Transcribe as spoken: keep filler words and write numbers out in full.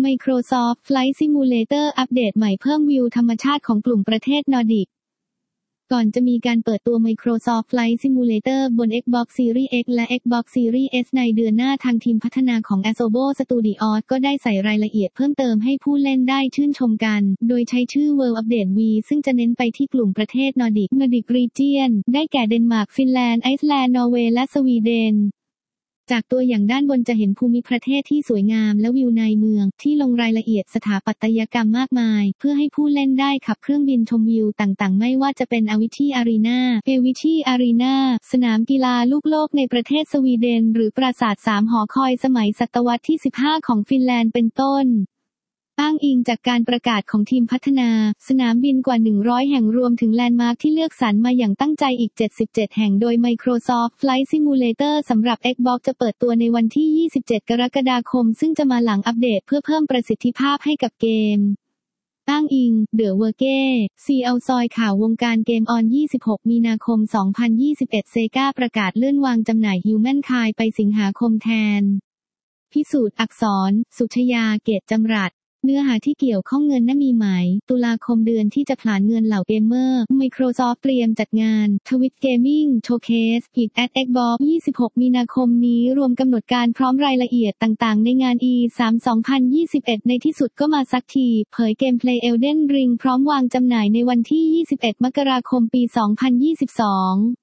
Microsoft Flight Simulator อัปเดตใหม่เพิ่มวิวธรรมชาติของกลุ่มประเทศนอร์ดิกก่อนจะมีการเปิดตัว Microsoft Flight Simulator บน Xbox Series X และ Xbox Series S ในเดือนหน้าทางทีมพัฒนาของ Asobo Studios ก็ได้ใส่รายละเอียดเพิ่มเติมให้ผู้เล่นได้ชื่นชมกันโดยใช้ชื่อ World Update V ซึ่งจะเน้นไปที่กลุ่มประเทศนอร์ดิก Nordic Region ได้แก่เดนมาร์กฟินแลนด์ไอซ์แลนด์นอร์เวย์และสวีเดนจากตัวอย่างด้านบนจะเห็นภูมิประเทศที่สวยงามและวิวในเมืองที่ลงรายละเอียดสถาปัตยกรรมมากมายเพื่อให้ผู้เล่นได้ขับเครื่องบินชมวิวต่างๆไม่ว่าจะเป็นอวิชีอารีนาเอวิชีอารีนาสนามกีฬาลูกโลกในประเทศสวีเดนหรือปราสาทสามหอคอยสมัยศตวรรษที่สิบห้าของฟินแลนด์เป็นต้นอ้างอิงจากการประกาศของทีมพัฒนาสนามบินกว่าหนึ่งร้อยแห่งรวมถึงแลนด์มาร์คที่เลือกสรรมาอย่างตั้งใจอีกเจ็ดสิบเจ็ดแห่งโดย Microsoft Flight Simulator สำหรับ Xbox จะเปิดตัวในวันที่ยี่สิบเจ็ดกรกฎาคมซึ่งจะมาหลังอัปเดตเพื่อเพิ่มประสิทธิภาพให้กับเกมอ้างอิง The Verge ซี เอาซอยข่าววงการเกมออนยี่สิบหกมีนาคมสองพันยี่สิบเอ็ดเซกาประกาศเลื่อนวางจำหน่าย Humankind ไปสิงหาคมแทนพิสูจน์อักษรสุชยาเกตจำรัดเนื้อหาที่เกี่ยวข้องเงินน่ะมีไหมตุลาคมเดือนที่จะผลาญเงินเหล่าเกมเมอร์ Microsoft เตรียมจัดงาน Twitch Gaming Showcase It at Xbox ยี่สิบหกมีนาคมนี้รวมกำหนดการพร้อมรายละเอียดต่างๆในงาน อี ทรี สองพันยี่สิบเอ็ดในที่สุดก็มาสักทีเผยเกมเพลย์ Elden Ring พร้อมวางจำหน่ายในวันที่ยี่สิบเอ็ดมกราคมปีสองพันยี่สิบสอง